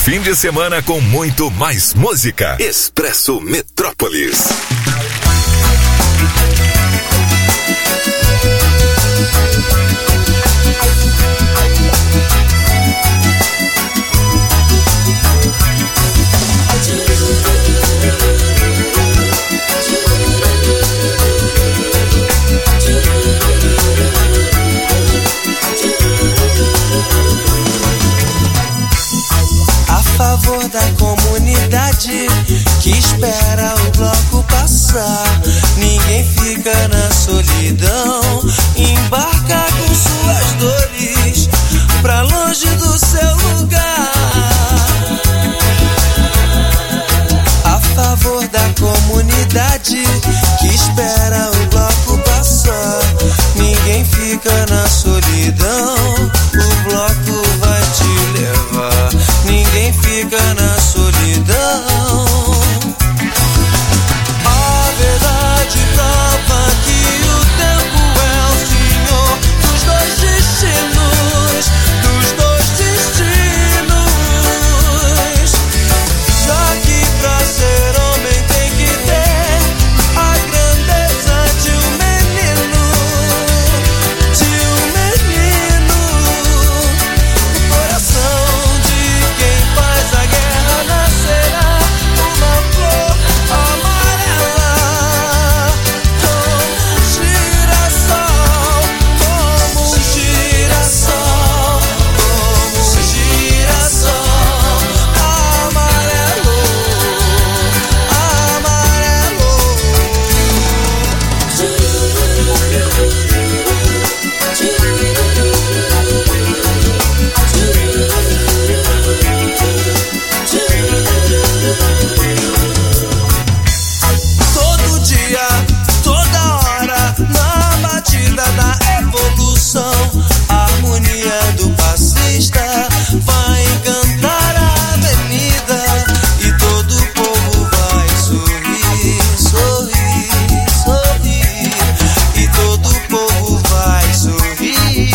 fim de semana com muito mais música. Expresso Metrópolis. A favor da comunidade que espera o bloco passar, ninguém fica na solidão, embarca com suas dores pra longe do seu lugar. A favor da comunidade que espera o bloco passar, ninguém fica na solidão, o bloco vai te levar, ninguém fica na solidão. A verdade prova que o tempo é o senhor dos dois destinos, dos dois destinos. Já que pra ser homem tem que ter a grandeza de um menino, o coração de quem faz a guerra nascerá uma flor amarela, como um girassol, como um girassol, como um girassol amarelo, amarelo. Todo dia, toda hora, na batida da evolução, a harmonia do passista vai encantar a avenida e todo o povo vai sorrir, sorrir, sorrir, e todo o povo vai sorrir.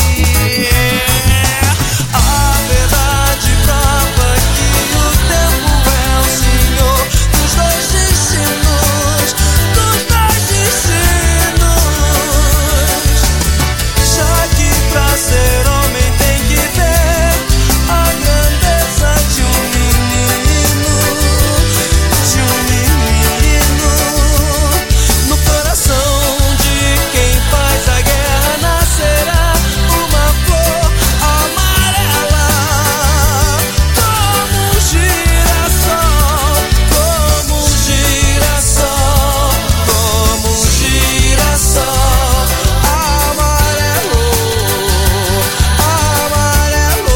A verdade prova que o tempo é o senhor dos dois destinos, dos dois destinos. Já que pra ser homem tem que ter a grandeza de um menino, no coração de quem faz a guerra nascerá uma flor amarela, como um girassol, como um girassol, como um girassol amarelo, amarelo.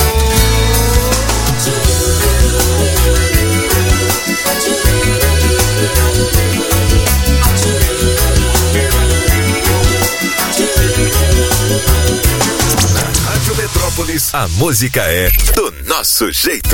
Na Rádio Metrópolis, a música é do nosso jeito.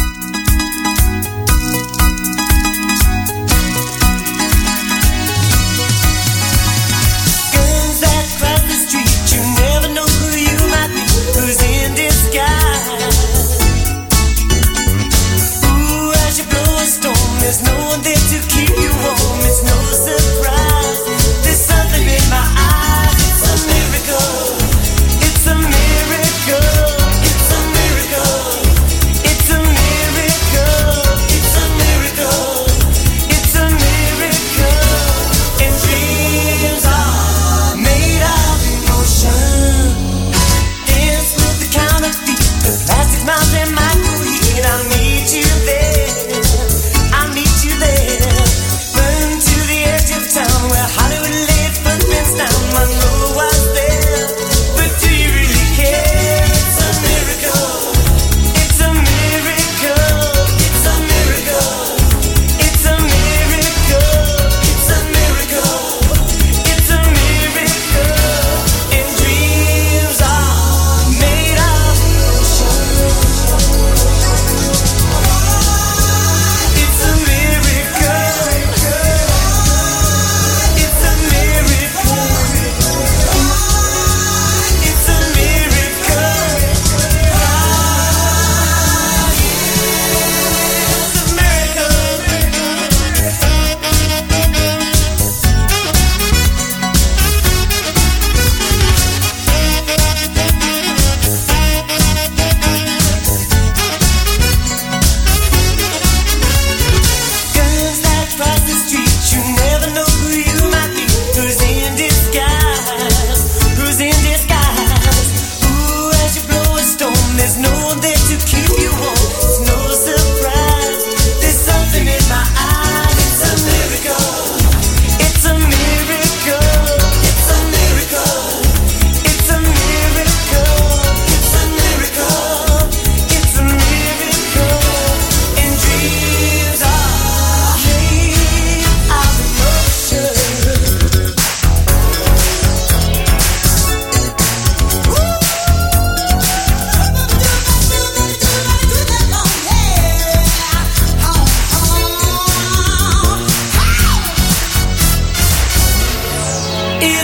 Guns that cross the street, you never know who you might be, who's in disguise. Ooh, as you blow a storm, there's no one there to keep you warm. It's no surprise, there's something in my eyes. It's a miracle, it's a miracle, it's a miracle, it's a miracle.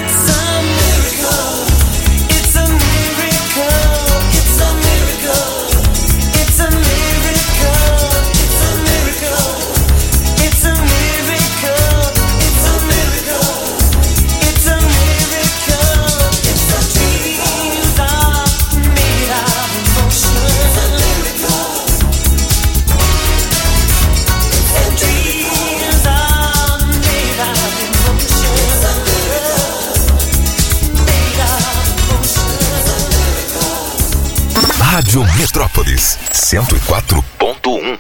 Rádio Metrópolis 104.1.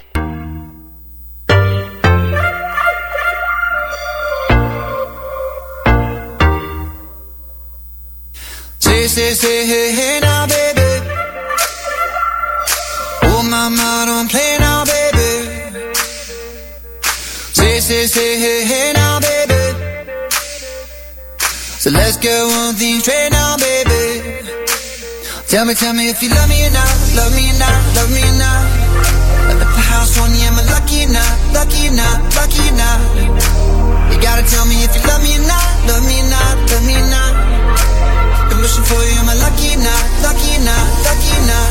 Say, hey, now, baby. Oh, mama, don't play now, baby. Say, hey, now, baby. So let's get one thing straight now, baby. Tell me if you love me or not, love me or not, love me or not. At the house on you, am I lucky or not, lucky or not, lucky or not? You gotta tell me if you love me or not, love me or not, love me or not. I'm wishing for you, am I lucky or not, lucky or not, lucky or not?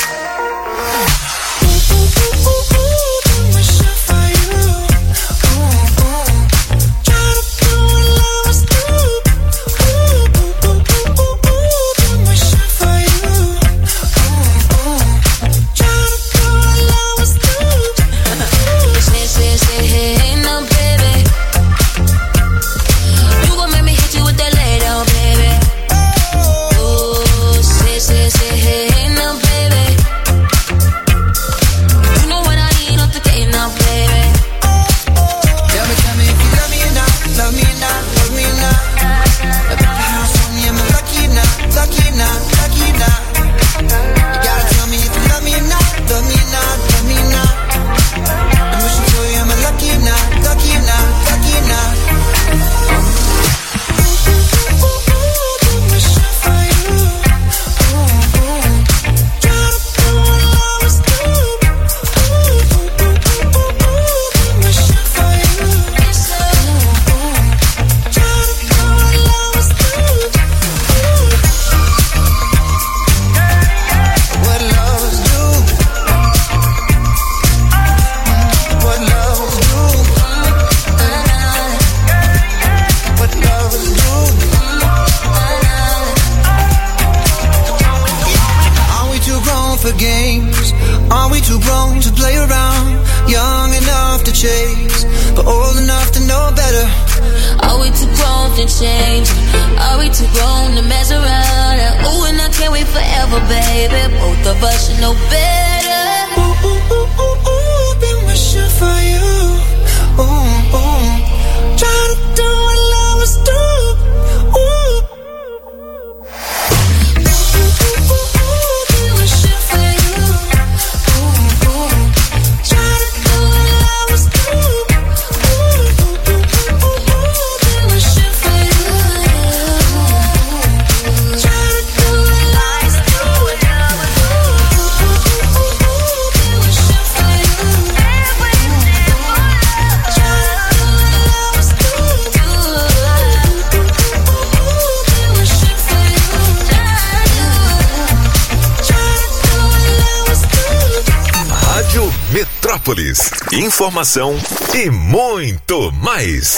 Informação e muito mais.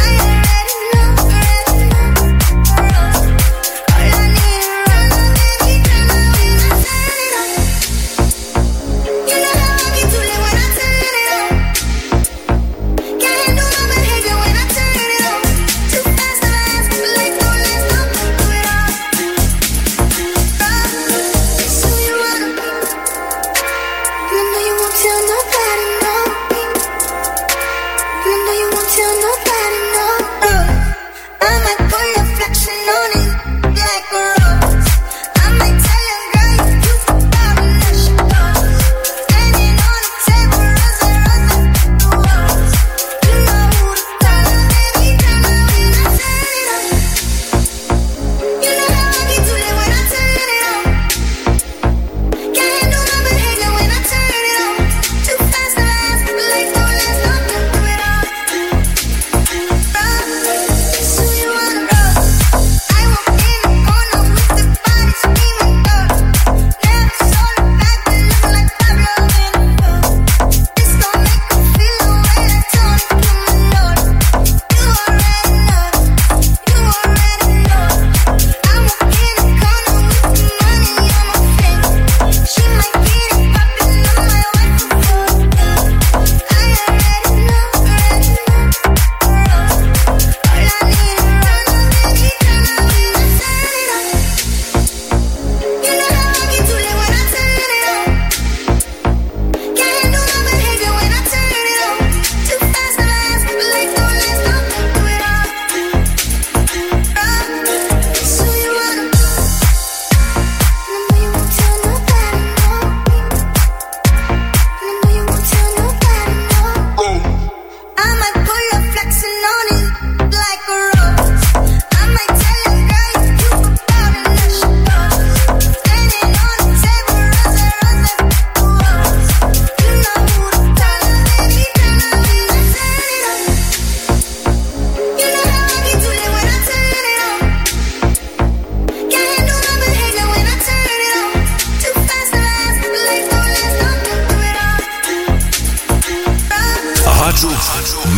All I need is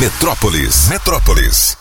Metrópolis. Metrópolis.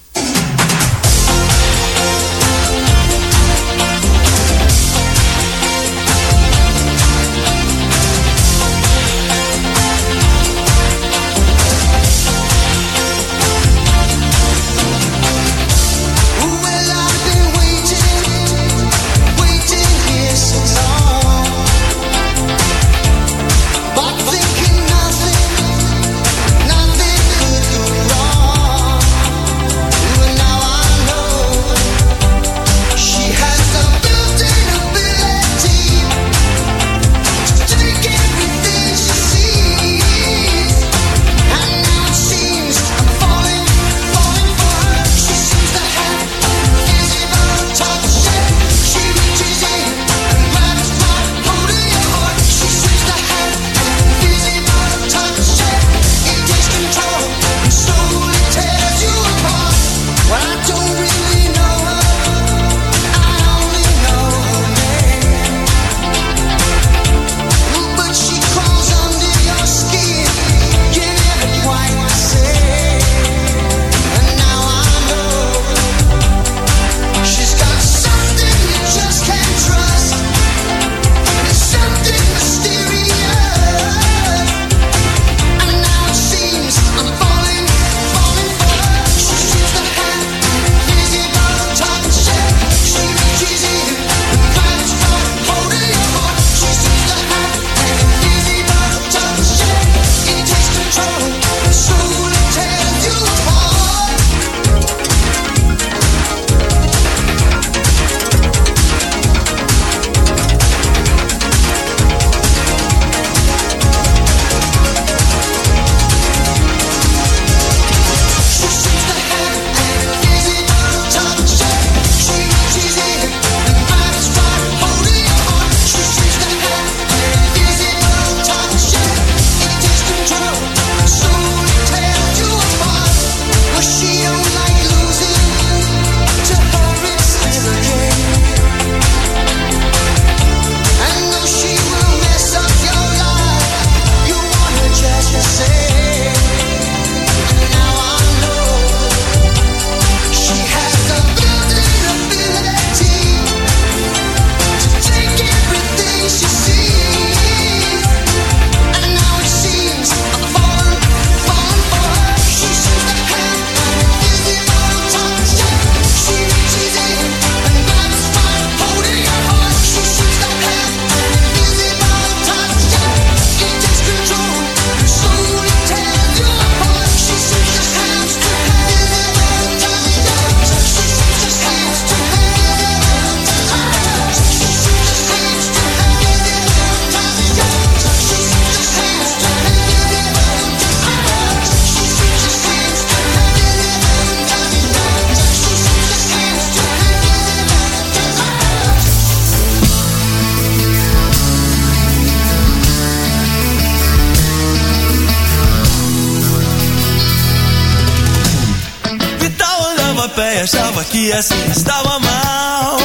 Achava que assim estava mal.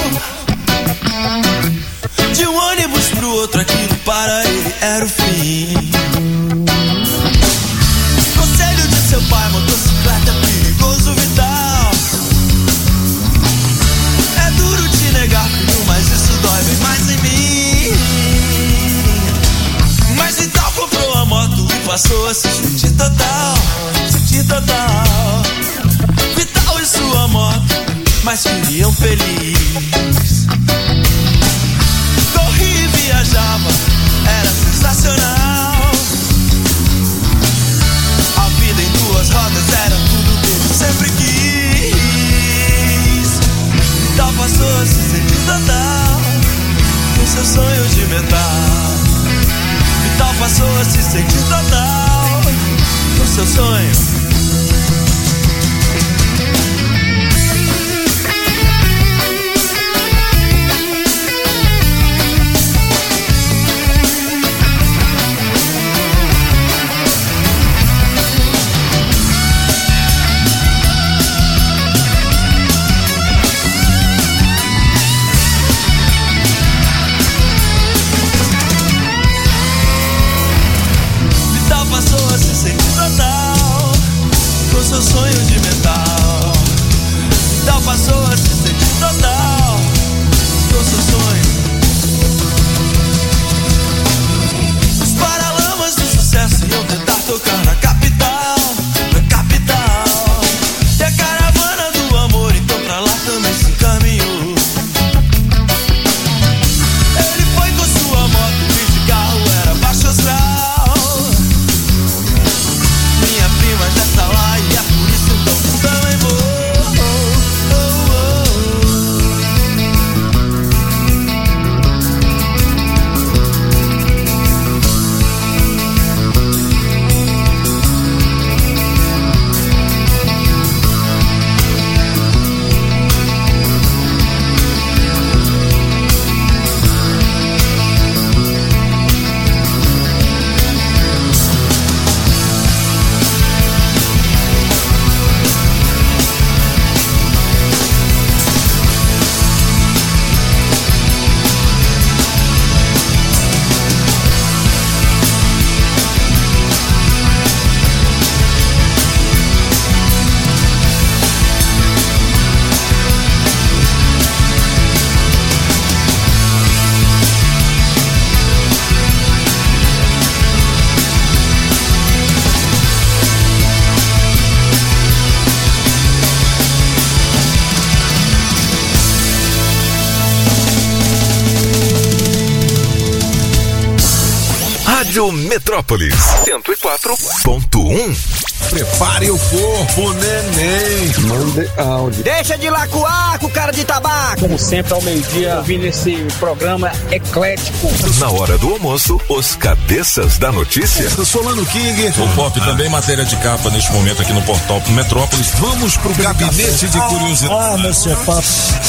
De um ônibus pro outro, aquilo para ele era o fim. Conselho de seu pai, motocicleta perigoso, vital. É duro te negar, filho, mas isso dói bem mais em mim. Mas Vital comprou a moto e passou a se sentir total. Sentir total. Vital e sua moto, mas viviam feliz. Corria e viajava, era sensacional. A vida em duas rodas era tudo que ele sempre quis. Vital passou a se sentir total, com seu sonho de metal. Vital passou a se sentir total, com seu sonho. sonho de metal. Então passou a se sentir total do seu sonho. Os paralamas do sucesso iam tentar tocar na capital, na capital. E a caravana do amor então pra lá também se encaminhou. Ele foi com sua moto e de carro era baixo astral. Minha prima já tá lá e é por isso então que também vou. Rádio Metrópolis 104.1. Prepare o corpo, neném. Mande áudio. Deixa de lacuar com cara de tabaco. Como sempre, ao meio-dia, ouvindo esse programa eclético. Na hora do almoço, os cabeças da notícia. Eu sou Lano King. O Pop também matéria de capa neste momento aqui no portal Metrópolis. Vamos pro gabinete de curiosidade. Monsieur Pop.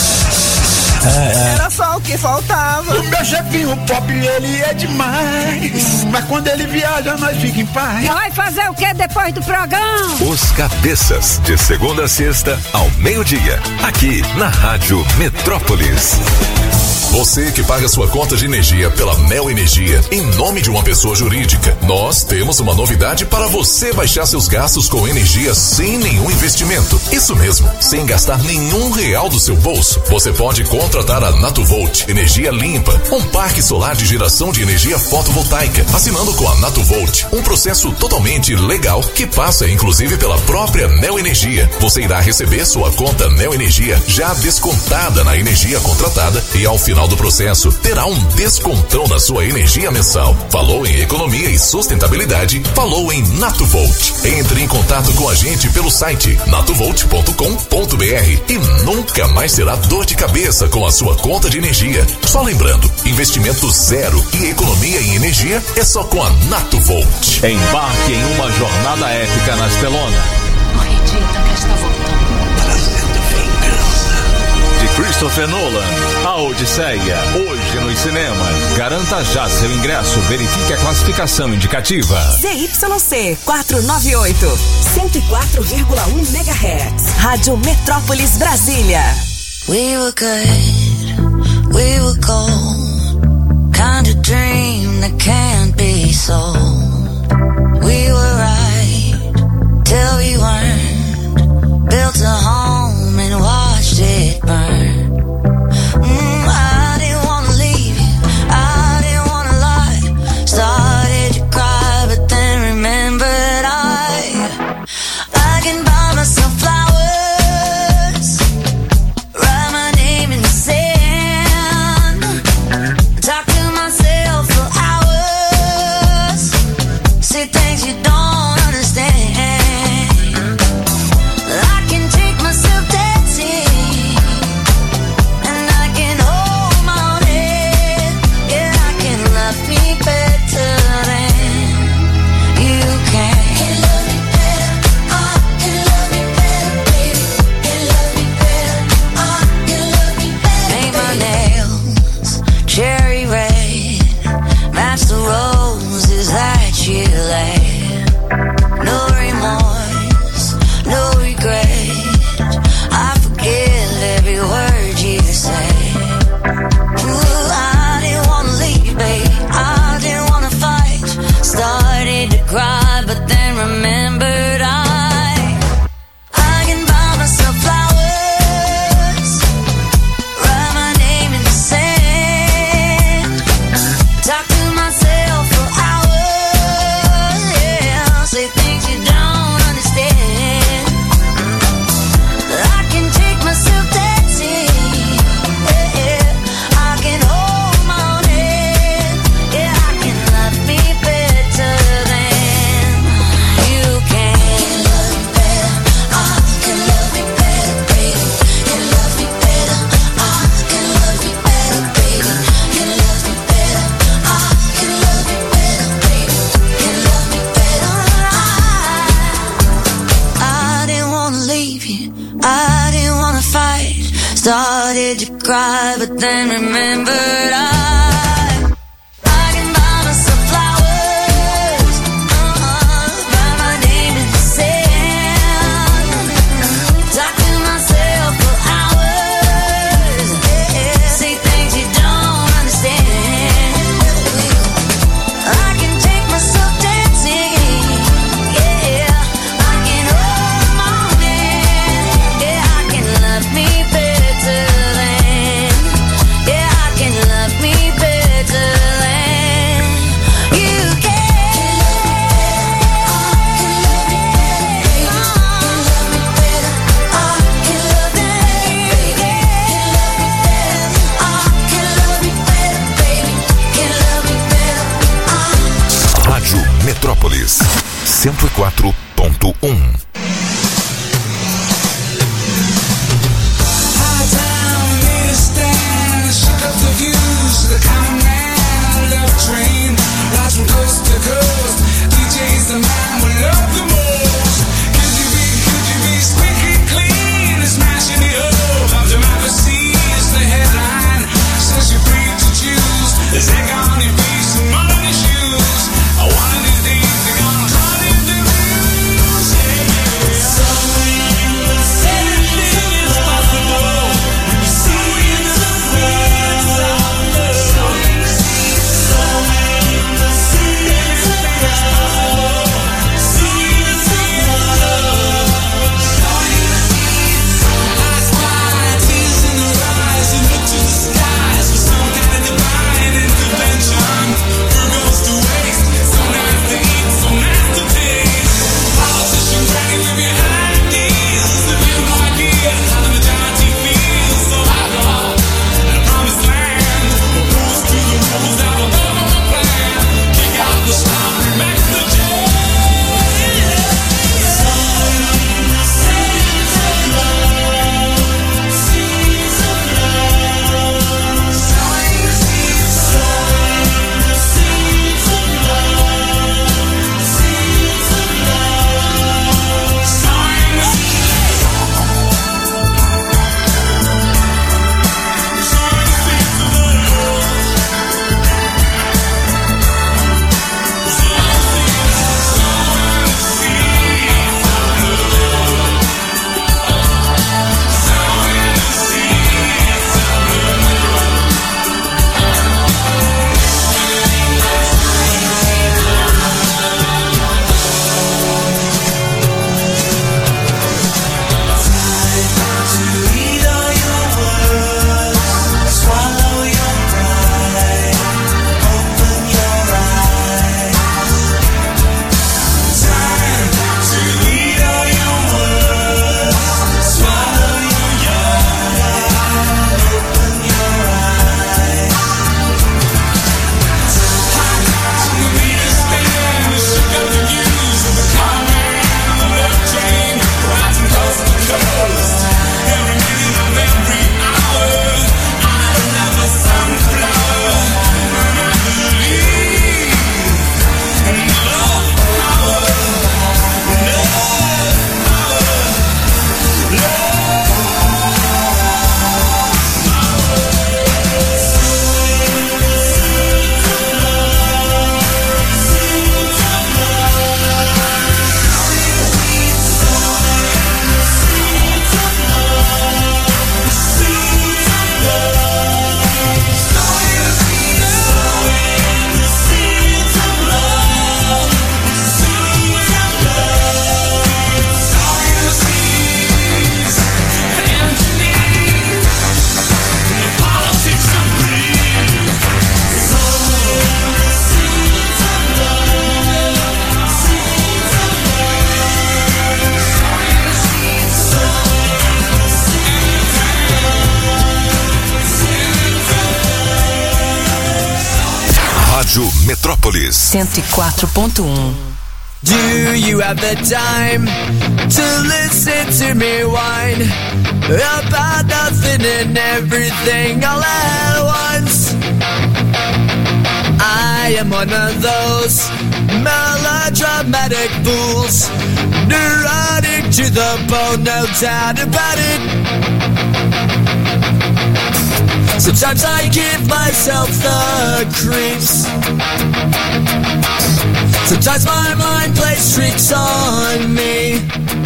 Era só o que faltava. O meu chefinho Pop, ele é demais. Mas quando ele viaja, nós fica em paz. Vai fazer o que depois do programa? Os cabeças, de segunda a sexta, ao meio-dia. Aqui na Rádio Metrópolis. Você que paga sua conta de energia pela Mel Energia em nome de uma pessoa jurídica, nós temos uma novidade para você baixar seus gastos com energia sem nenhum investimento. Isso mesmo, sem gastar nenhum real do seu bolso. Você pode contratar a Natuvolt, energia limpa, um parque solar de geração de energia fotovoltaica, assinando com a Natuvolt, um processo totalmente legal que passa inclusive pela própria Mel Energia. Você irá receber sua conta Mel Energia já descontada na energia contratada e ao final do processo terá um descontão na sua energia mensal. Falou em economia e sustentabilidade, falou em Natuvolt. Entre em contato com a gente pelo site natuvolt.com.br e nunca mais terá dor de cabeça com a sua conta de energia. Só lembrando, investimento zero e economia em energia é só com a Natuvolt. Embarque em uma jornada épica na Estelona. Acredita que está voltando. De Christopher Nolan, A Odisseia, hoje nos cinemas. Garanta já seu ingresso, verifique a classificação indicativa. ZYC 498, 104,1 MHz. Rádio Metrópolis Brasília. We were good, we were gold, kind of dream that can't be sold. We were right, till we weren't, built a home and watched it burn. I didn't wanna leave you, I didn't wanna lie, started to cry but then remembered I can buy myself flowers, write my name in the sand, talk to myself for hours. did you cry, but then remembered I can buy myself flowers, write my name in the sand, talk to myself for hours, say things you don't understand. I can take myself dancing, yeah, I can hold the morning, yeah, I can love me better than, yeah, I can love me better than you can. Rádio Metrópolis 104.1. Rádio Metrópolis 104.1. Do you have the time to listen to me whine about nothing and everything all at once? I am one of those melodramatic fools, neurotic to the bone, no doubt about it. Sometimes I give myself the creeps. Sometimes my mind plays tricks on me.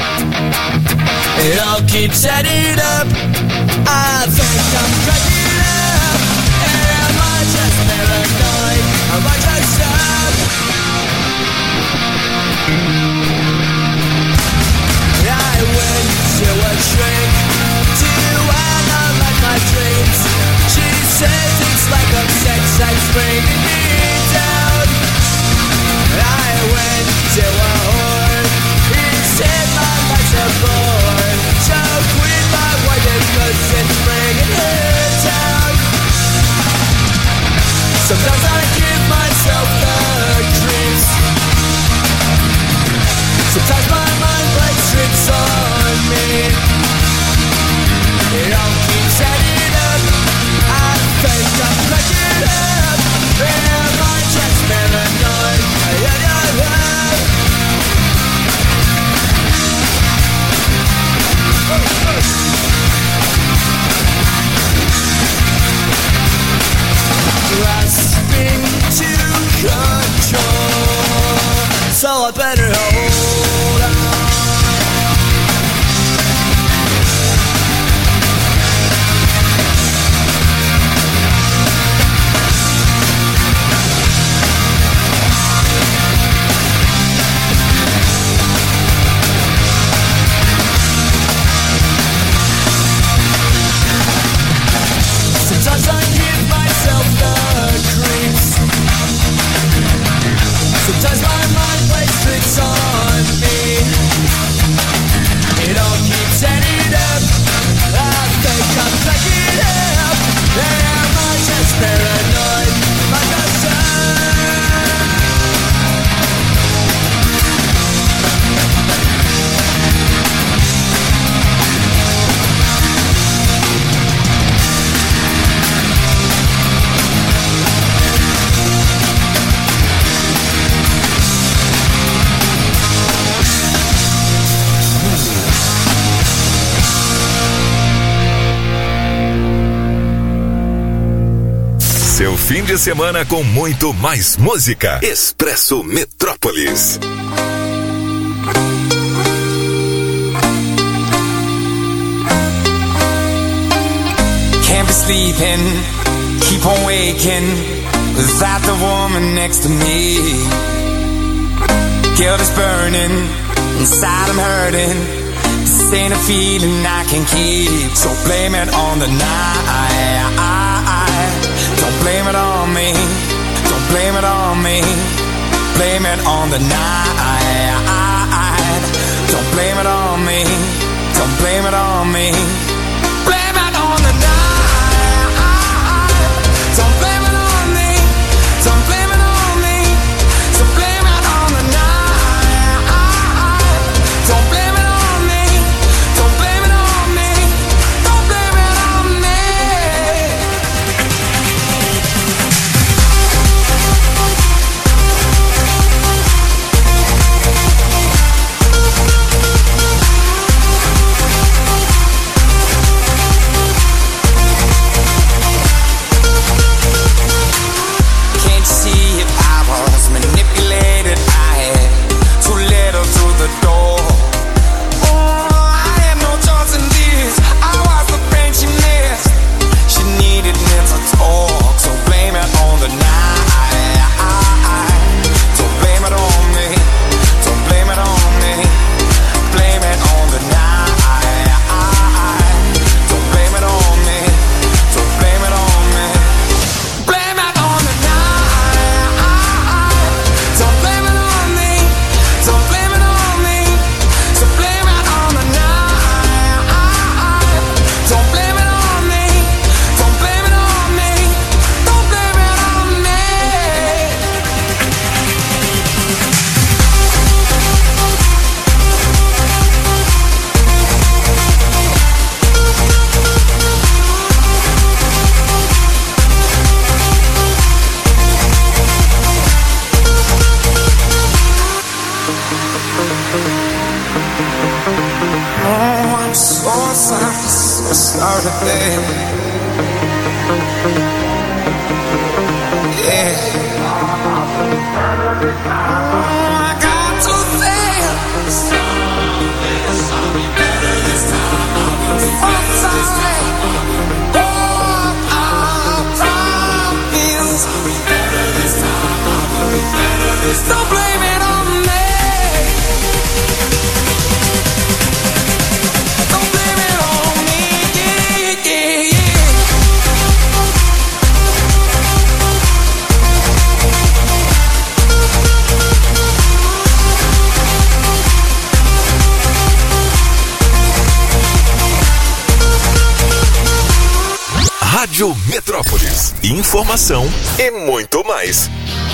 It all keeps adding up. I think I'm cracking up. Am I just paranoid? Am I just up? I went to a shrink to analyze my dreams. She says it's like a sex that's bringing me down. I went to a whore. He said my life's a bore. So quit my wife because it's bringing her down. Sometimes I give myself the creeps. Sometimes my mind plays tricks on me. It all keeps adding up. I think I'm cracking up. Am I just paranoid? Grasping to control, so I better hold on. Sometimes I give myself the creeps. Sometimes my mind plays tricks on me. It all keeps adding up. I think I'm cracking up. Am I just paranoid? Am I just Seu fim de semana com muito mais música. Expresso Metrópolis. Can't be sleeping, keep on waking without the woman next to me. Guilt is burning, inside I'm hurting. This ain't a feeling I can keep, so blame it on the night. Don't blame it on me, don't blame it on me. Blame it on the night. Don't blame it on me, don't blame it on me. Blame it on the night. Don't blame it on me, don't blame it on me. So blame it on the night. Don't blame it on me, don't blame it on me. Don't blame it on me. Oh, I'm so sorry, babe. Don't blame it on me. Don't blame it on me. Yeah, yeah, yeah. Rádio Metrópolis. Informação e muito mais.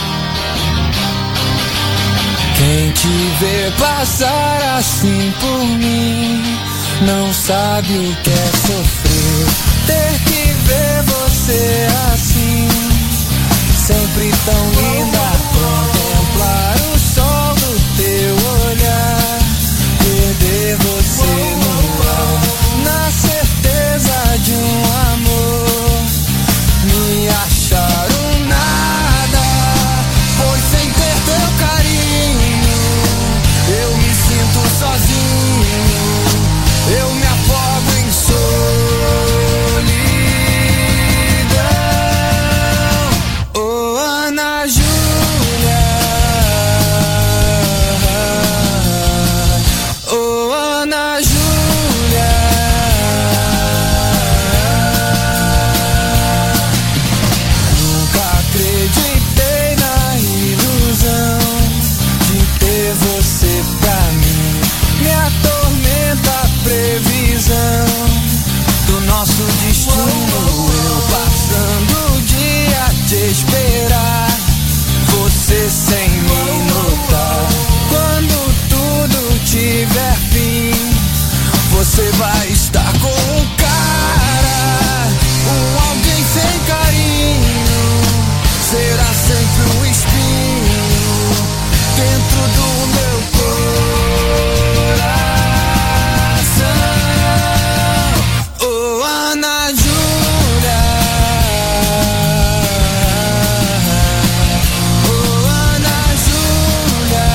Quem te vê passar assim por mim não sabe o que é sofrer. Ter que ver você assim, sempre tão linda. Contemplar o sol do teu olhar, perder você no ar, na certeza de um amor, me achar um nada, pois sem ter teu carinho eu me sinto sozinho, eu me afogo em solidão. Oh, Ana Júlia, oh, Ana Júlia, nunca acreditei na ilusão de ter você pra mim. Me atormenta a previsão do nosso destino. Eu passando o dia a te esperar, você sem me notar. Quando tudo tiver fim, você vai estar com um cara, um alguém sem carinho. Será sempre um espinho dentro do meu coração. Oh, Ana Júlia, oh, Ana Júlia.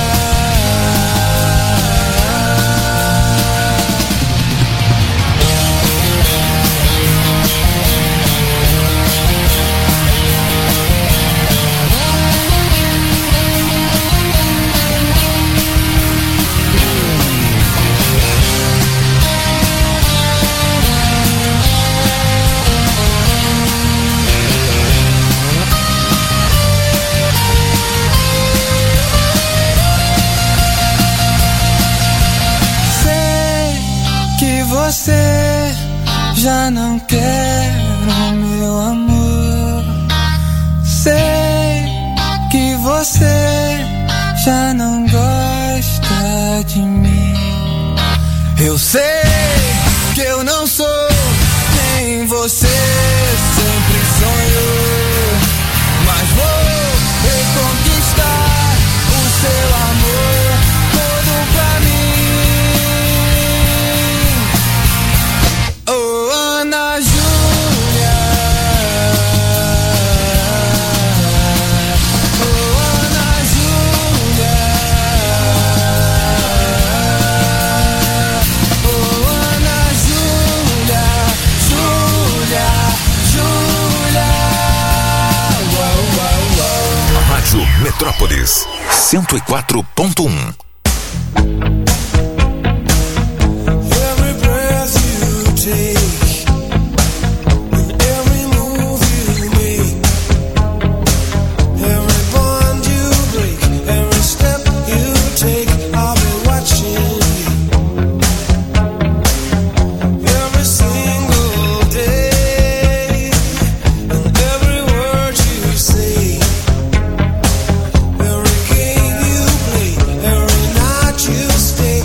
Sei que você já não quer o meu amor. Sei que você já não gosta de mim. Eu sei que eu não sou quem você sempre sonhou, mas vou reconquistar o seu amor todo pra mim. Oh, Ana Júlia, oh, Ana Júlia, oh, Ana Júlia, Júlia, Júlia. Uau, uau, uau. Rádio Metrópolis 104.1. Every breath you take, every move you make, every bond you break, every step you take, I'll be watching you. Every single day, and every word you say, every game you play, every night you stay,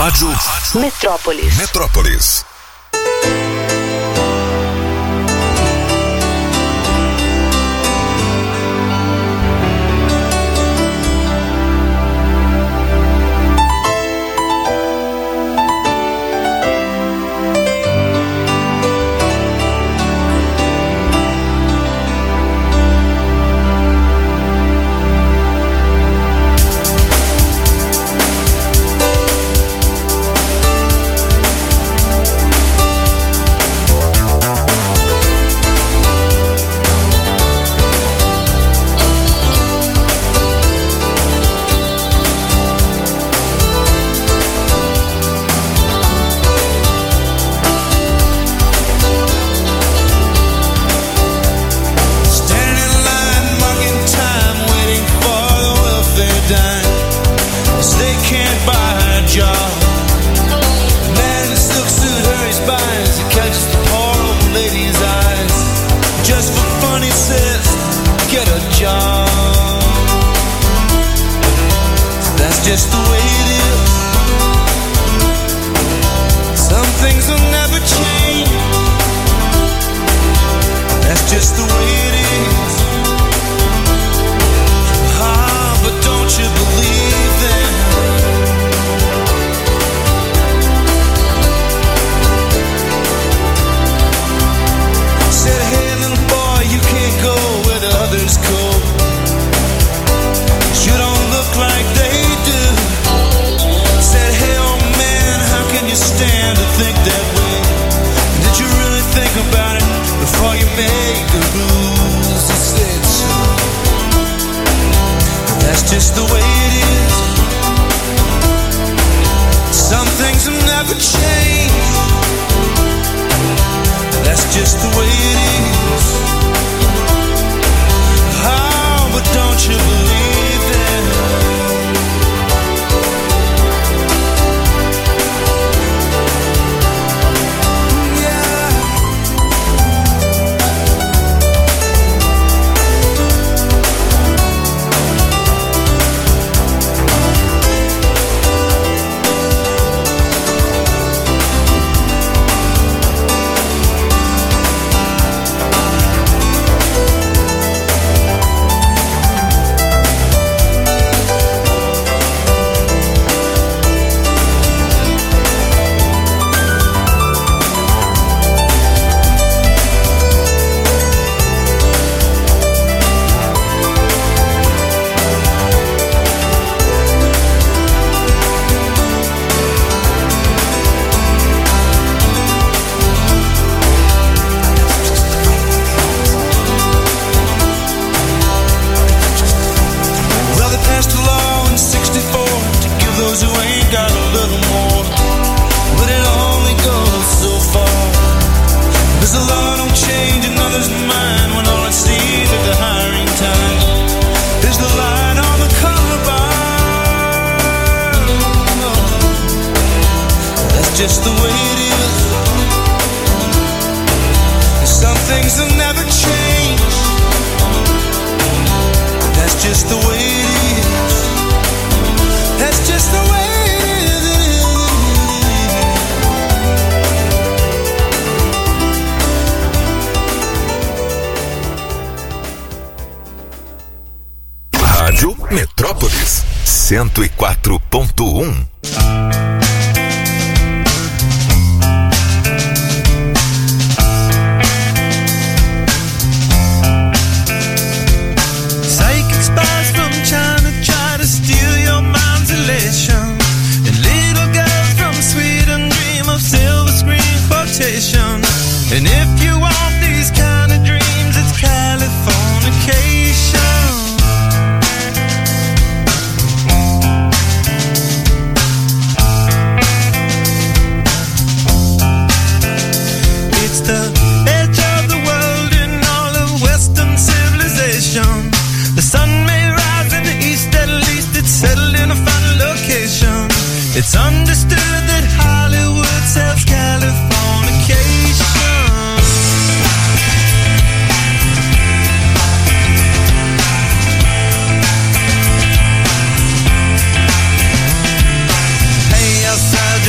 Rádio Metrópolis. Metrópolis. Rádio Metrópolis 104.1. And if you want these kind of dreams, it's Californication. It's the edge of the world in all of Western civilization. The sun may rise in the east, at least it's settled in a final location. It's understood that Hollywood sells Californication. Hey, outside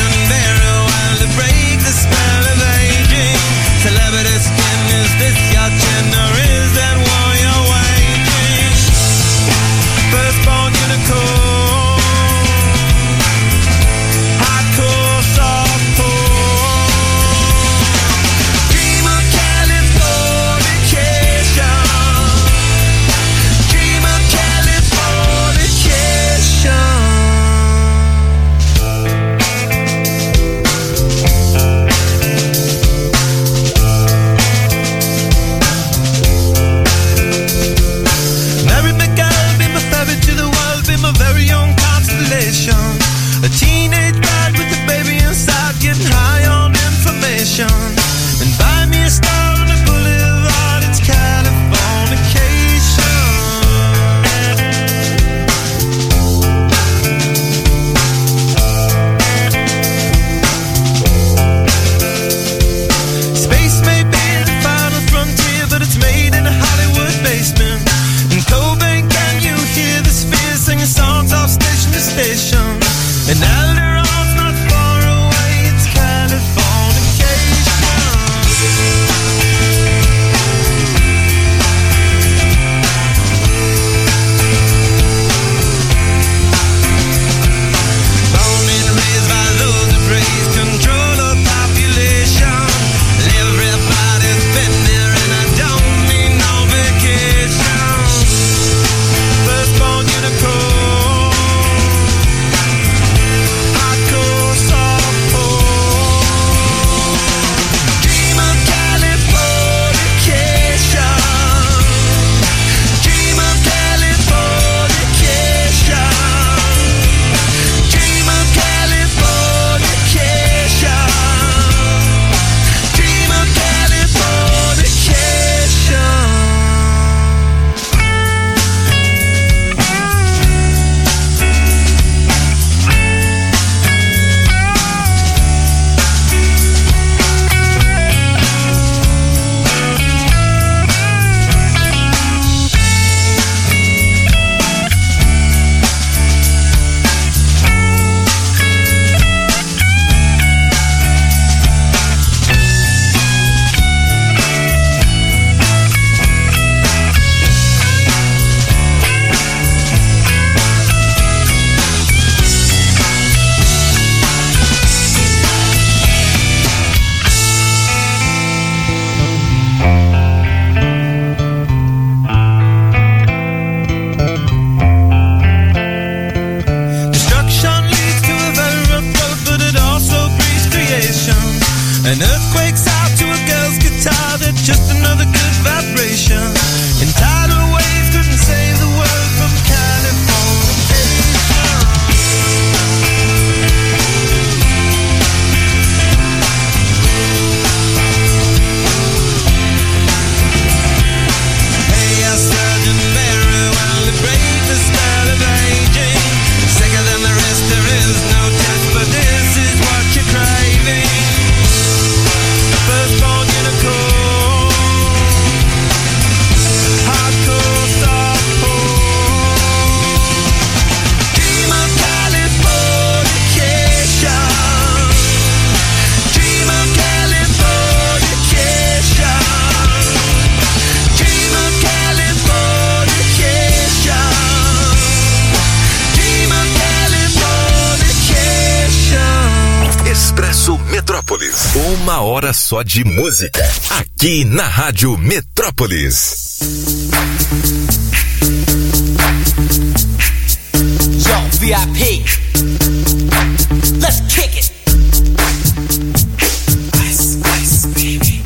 An earthquake's out to a girl's guitar, they're just another good vibration. And tidal waves couldn't save the world from Metrópolis. 1 hora só de música. Aqui na Rádio Metrópolis. Yo, VIP. Let's kick it. Ice, ice, baby.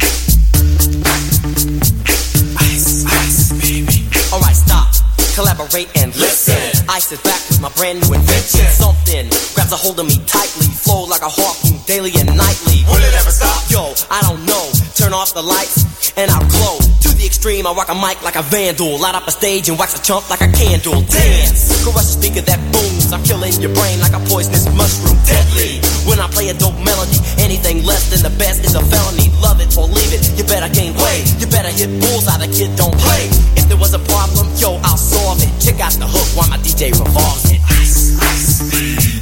Ice, ice, baby. Alright, stop. Collaborate and listen. Ice is back with my brand new invention. Something grabs a hold of me tightly. Flow like a harpoon daily and nightly. Will it ever stop? Yo, I don't know. Turn off the lights and I'll glow. To the extreme, I rock a mic like a vandal. Light up a stage and wax a chump like a candle. Dance, crush a speaker that booms. I'm killing your brain like a poisonous mushroom. Deadly, when I play a dope melody. Anything less than the best is a felony. Love it or leave it, you better gain weight. You better hit bullseye, the kid don't play. If there was a problem, yo, I'll solve it. Check out the hook while my DJ revolves it. Ice, ice, baby.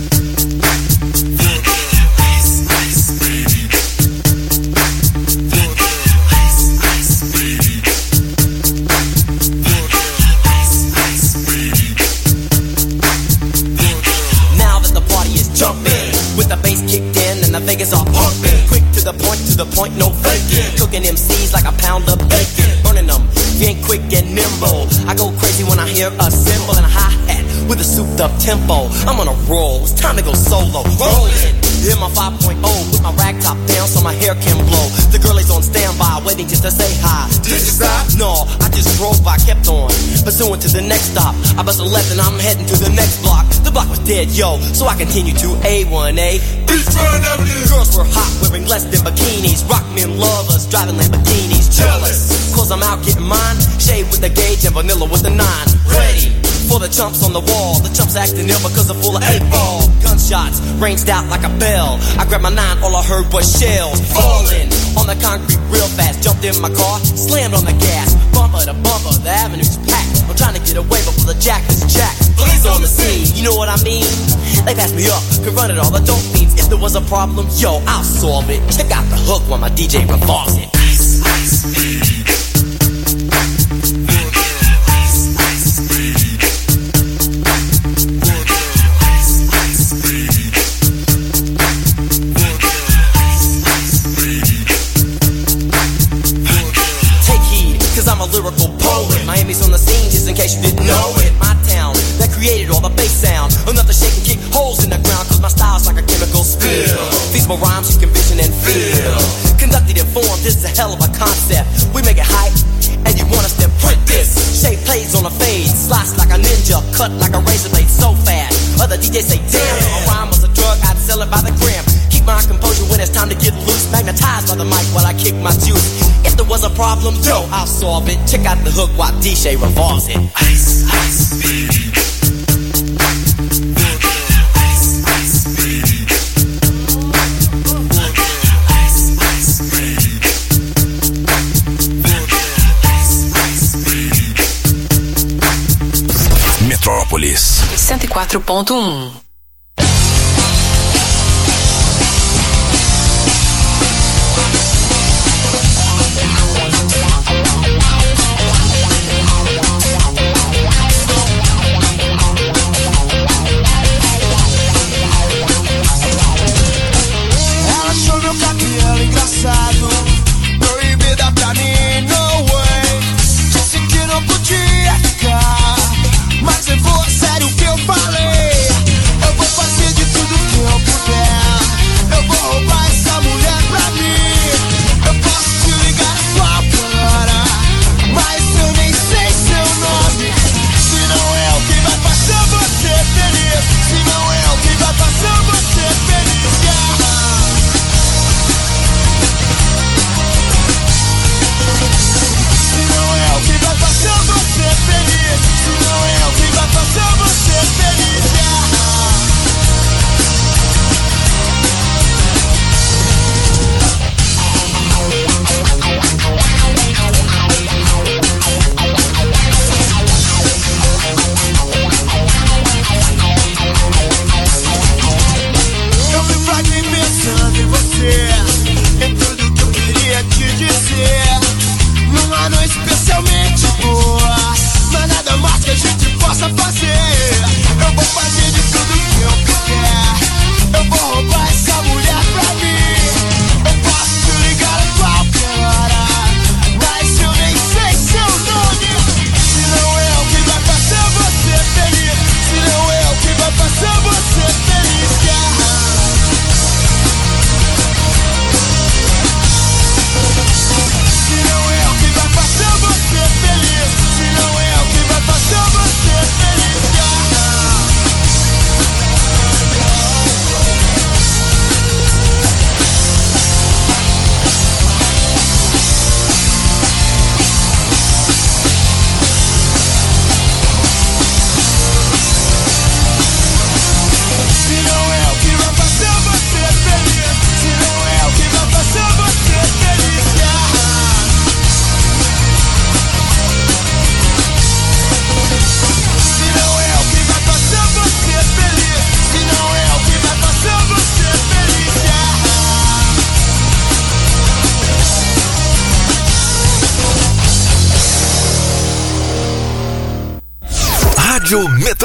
Vegas are pumping, quick to the point, no faking. Cooking MCs like a pound of bacon, burning them, you ain't quick and nimble. I go crazy when I hear a cymbal and a hi-hat with a souped up tempo. I'm on a roll, it's time to go solo. Rolling, in my 5.0, with my rag top down so my hair can blow. The girl is on standby, waiting just to say hi. Did you stop? No, I just drove by, kept on, pursuing to the next stop. I bust a left and I'm heading to the next block. The block was dead, yo, so I continue to A1A. Girls were hot, wearing less than bikinis. Rock men lovers, driving Lamborghinis. Jealous, cause I'm out getting mine. Shade with the gauge and vanilla with the 9. Ready for the chumps on the wall. The chumps acting ill because they're full of 8-ball. Gunshots ranged out like a bell. I grabbed my 9, all I heard was shells falling on the concrete real fast. Jumped in my car, slammed on the gas. Bumper to bumper, the avenue's packed. I'm trying to get away before the jack is jacked. Police on the scene, you know what I mean? They passed me up, could run it all, the dope means. If there was a problem, yo, I'll solve it. Check out the hook while my DJ revolves it. Ice, ice, baby. Lyrical poet, Miami's on the scene just in case you didn't know it. My town that created all the bass sound, enough to shake and kick holes in the ground. Cause my style's like a chemical spill. Feasible rhymes you can vision and feel. Conducted in form, this is a hell of a concept. We make it hype, and you want us to print this. Shape plays on a fade, slice like a ninja, cut like a razor blade so fast. Other DJs say, damn, if a rhyme was a drug, I'd sell it by the gram. Keep my composure when it's time to get loose. Magnetized by the mic while I kick my juice. If there was a problem, yo, I'll solve it. Check out the hook while DJ revolves it. Ice, ice, baby. Ice, ice, baby. Ice, ice, baby. Ice, ice, baby. Metrópolis 104.1. Proibida pra mim, no way. Disse que não podia ficar, mas levou a sério o que eu falei.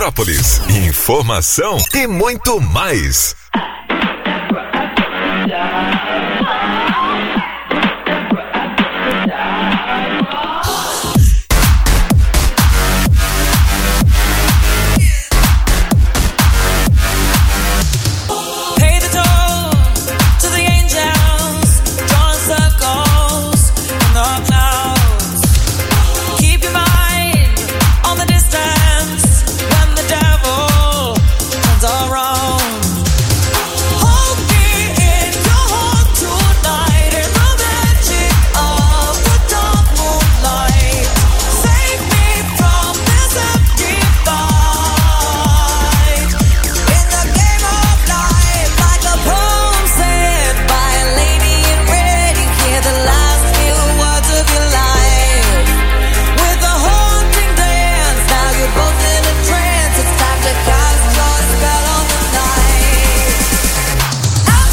Metrópolis. Informação e muito mais.